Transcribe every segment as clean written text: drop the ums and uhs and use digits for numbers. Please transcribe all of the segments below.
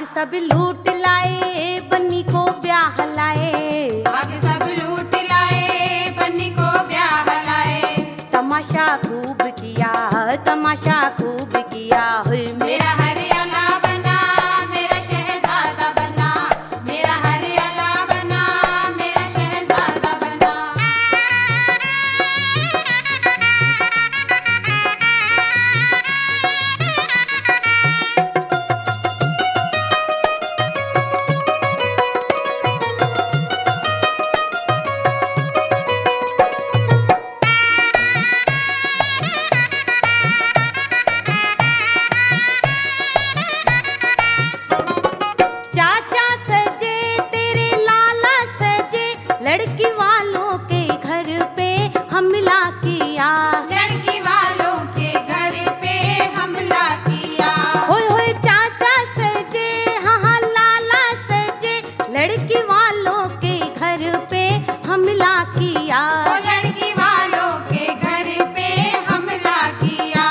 सब लूट लाए बन्नी को ब्याह लाए, बाग सब लूट लाए बन्नी को ब्याह लाए। तमाशा खूब किया, तमाशा खूब किया। मेरा हरियाला बना, मेरा शहजादा बना, मेरा हरियाला बना, मेरा शहजादा बना। चाचा सजे तेरे लाला सजे, लड़की वालों के घर पे हमला किया। लड़की वालों के घर पे हमला किया। होय होय चाचा सजे, हाँ हाँ लाला सजे, लड़की वालों के घर पे हमला किया। ओ लड़की वालों के घर पे हमला किया।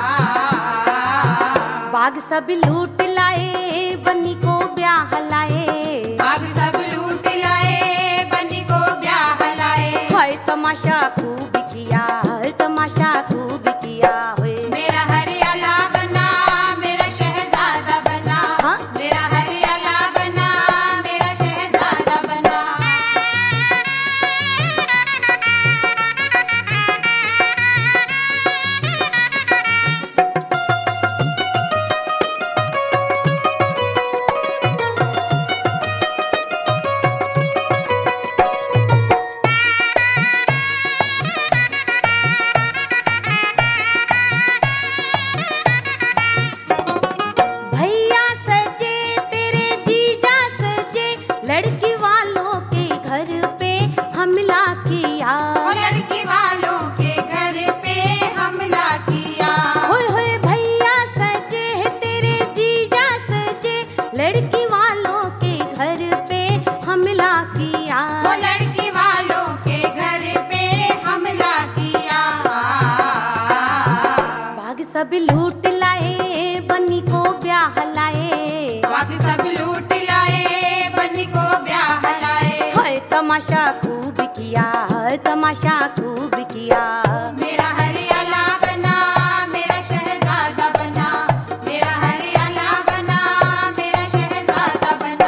बाग सब लूट लाए बन्नी को ब्याह लाए, बाग सब लूट लाए बन्नी को ब्याह लाए। हाय तमाशा खूब किया, तमाशा खूब किया। होय मेरा हरियाला बना, मेरा शहजादा बना, हाँ? मेरा हरियाला बना, मेरा शहजादा बना। भैया सजे तेरे जीजा सजे, लड़की वालों के घर पे हमला किया। ओ लड़की वालों के घर पे हमला किया। होय होय भैया सजे तेरे जीजा सजे, लड़की वालों के घर पे हमला किया। ओ लड़की वालों के घर पे हमला किया। बाग सब लूट लाए बन्नी को ब्याह लाए, बाग सब लूट लाए बन्नी को ब्याह लाए। हाय तमाशा खूब किया, तमाशा खूब किया। मेरा हरियाला बना, मेरा शहजादा बना, मेरा हरियाला बना, मेरा शहजादा बना।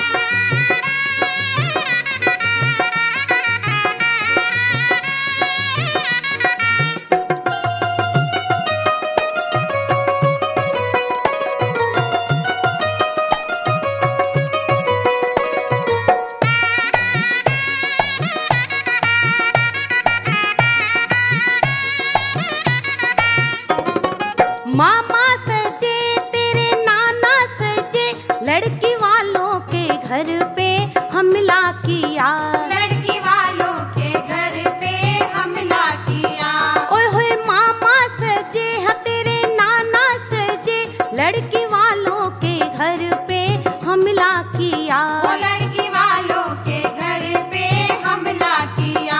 मामा सजे तेरे नाना सजे, लड़की वालों के घर पे हमला किया। लड़की वालों के घर पे हमला किया। ओए होए मामा सजे हाँ तेरे नाना सजे, लड़की वालों के घर पे हमला किया। ओ लड़की वालों के घर पे हमला किया।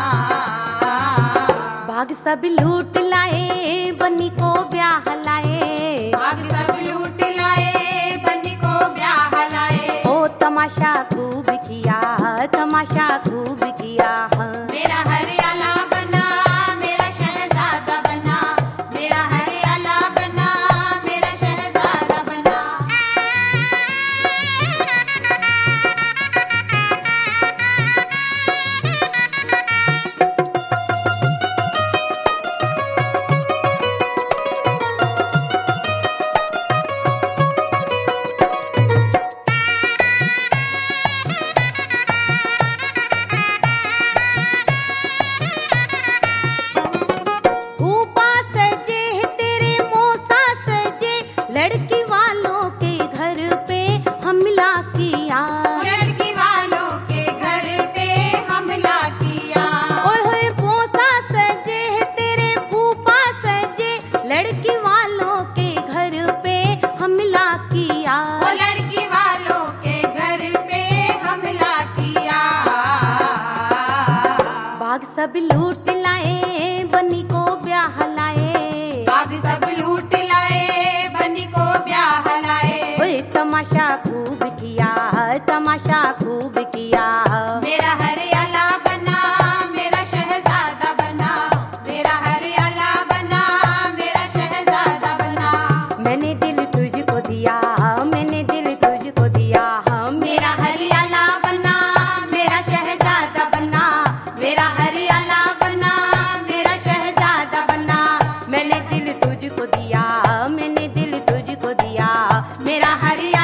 बाग सब लूट लाए बन्नी को ब्याह लाए, बाग सब लूट लाए बन्नी को ब्याह लाए। ओ तमाशा खूब किया, तमाशा खूब किया। मेरा हरियाला बना, मेरा शहजादा बना, मेरा हरियाला बना, मेरा शहजादा बना। फूफा सजे तेरे मौसा सजे, लड़की वालों के घर पे हमला किया। लड़की वालों के घर पे हमला किया। ओए होए मौसा सजे तेरे फूफा सजे, लड़की वालों के घर पे हमला किया। ओ लड़की वालों के घर पे हमला किया। बाग सब लूट लाए बन्नी को ब्याह लाए, बाग सब लूट लाए बन्नी को ब्याह लाए। ओए तमाशा हरिया